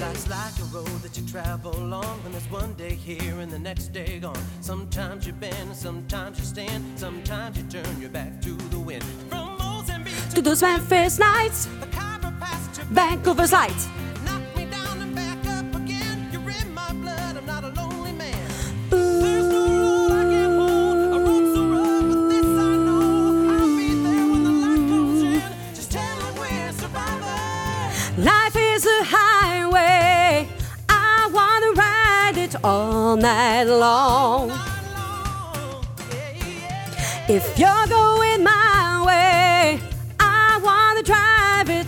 Life's like a road that you travel along, and there's one day here and the next day gone. Sometimes you bend, sometimes you stand, sometimes you turn your back to the wind. From Mozambique To those Memphis nights, the Khyber Pass to Vancouver's lights. knock me down and back up again. You're in my blood, I'm not a lonely man. There's no road I can't hold, a road so rough, but this I know. I'll be there when the light comes in. Just tell me we're survivors. Life is a highway, I wanna ride it all night long. If you're going my way, I wanna drive it.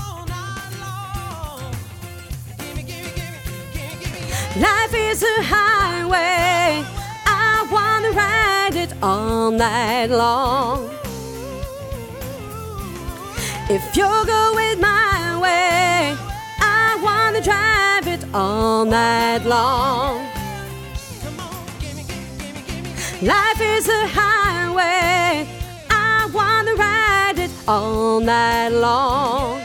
Life is a highway, I wanna ride it all night long. If you're going my way, I wanna drive it all night long. Life is a highway, I wanna ride it all night long.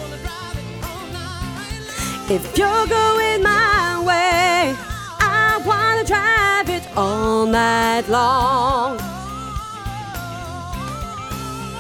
If you're going my way, I wanna drive it all night long.